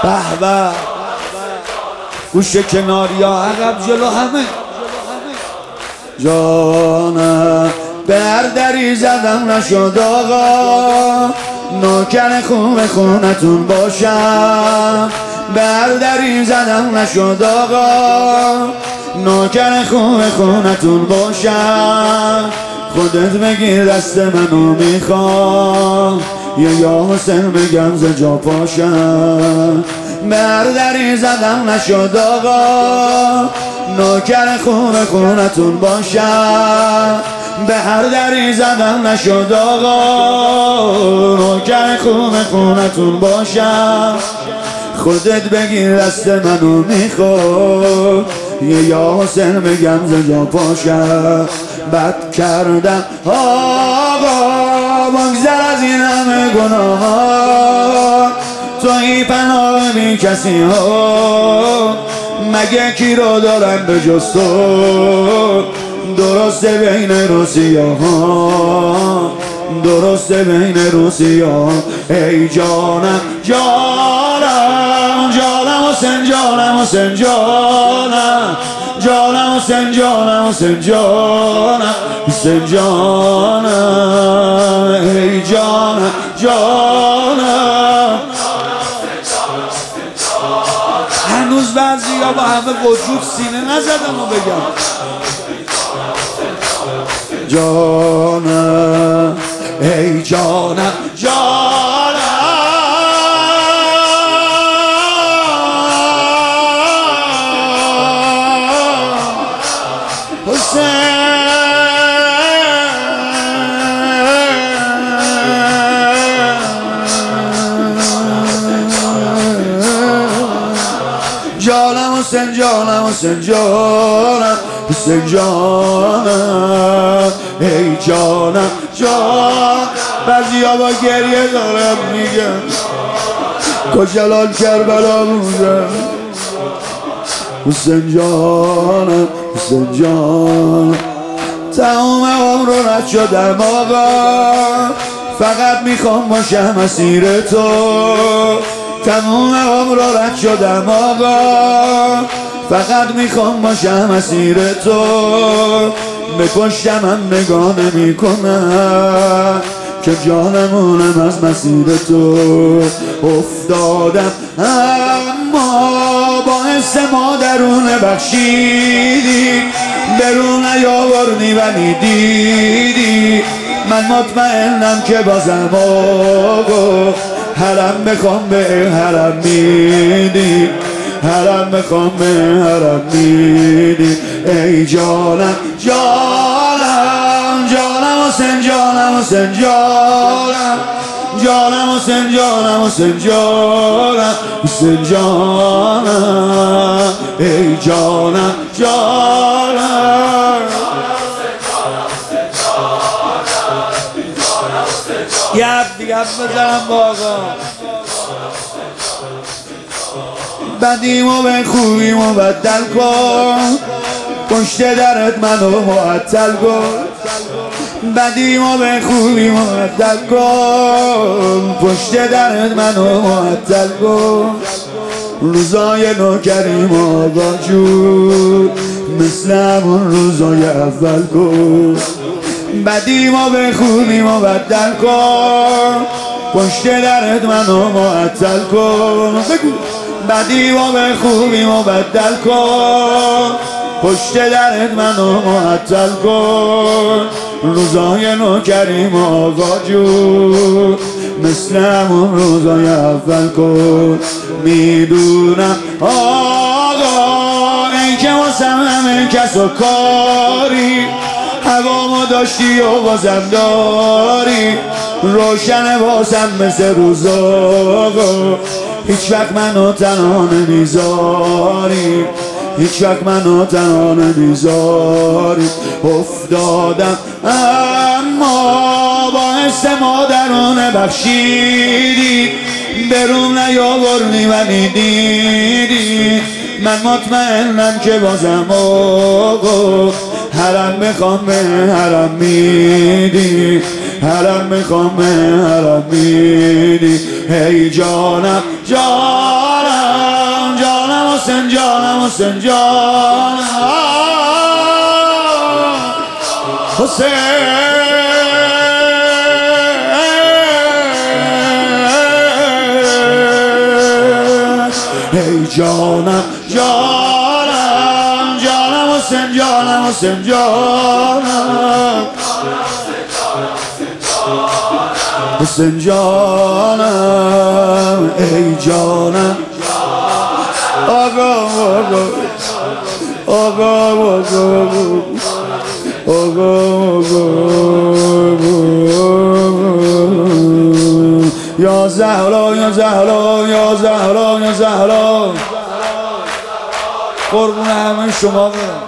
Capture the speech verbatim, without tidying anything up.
به به گوشه کنار یا عقب جلو همه جانم به هر دری زدم نشد آقا نوکر خوب خونتون باشم به هر دری زدم نشد آقا نوکر خوب خونتون باشم خودت بگیر دست منو میخوام یه یا حسین بگم ز جا پاشم به هر دری زدم نشد آقا نوکر خوب خونتون باشم به هر دری زدم نشد آقا نوکر خوب خونتون باشم خودت بگیر دست منو میخوام یه یا حسین بگم ز جا پاشم بد کردم آقا بگذر از این همه گناه توی پناه بی کسی ها مگه کی رو دارم به جز تو درسته بین روسیه ها درسته بین روسیه ها ای جانم جانم جانم حسین جانم حسین جانم جانم حسین جانم حسین جانم حسین جانم ای جانم جانم هنوز بعضی ها با همه وجود سینه نزدم و بگم جانم ای جانم جانم حسین جانم حسین جانم حسین جانم حسین جانم ای جانم جان بعضی ها با گریه دارم میگم کجلال کربلا بودم حسین جانم حسین جانم تمام عمر رو رد شدم آقا فقط میخوام باشم اسیر تو تمام عمر رو رد شدم آقا فقط میخوام باشم اسیر تو به پشتم هم نگاه نمی کنم که جانمونم از مسیر تو افتادم اما باعث ما درون بخشیدی برون نیاوردی ولی دیدی من مطمئنم که بازم آقا حرم بخوام به حرم میدی حرم بخوام به حرم میدی ای جانم جانم جانم حسین جانم حسین جانم جانم حسین جانم حسین جانم حسین جانم ای جانم جانم یه حرف دیگه حرف بزنم با آقا بدیمو به خوبیمو بدل کن پشت درت منو معطل کن بدیمو به خوبیمو بدل کن پشت درت منو معطل کن روزای نوکریم آقا جون مثل همون روزای اول کن بدیمو به خوبیمو بدل کن پشت درت منو معطل کن بگو بدیمو به خوبیمو بدل کن پشت درت منو معطل کن روزای نوکریم آقا جون مثل همون روزای اول کن میدونم آقا ای که واسم همه کس و کاری هوامو داشتی و بازم داری روشن واسم مثل روز آقا هیچ وقت منو تنها نمیذاری هیچ وقت منو تنها نمیذاری افتادم اما باعث ما درون بخشیدی برون نیاوردی ولی دیدی من مطمئنم که بازم آقا حرم بخوام به حرم میدی حرم بخوام به حرم میدی ای جانم جانم حسین جانم حسین جانم حسین ای جانم جانم جانم حسین جانم حسین جانم حسین جانم ای جانم آقا آقا آقا آقا آقا یا زهرا یا زهرا یا زهرا یا زهرا قربون همه شما برم.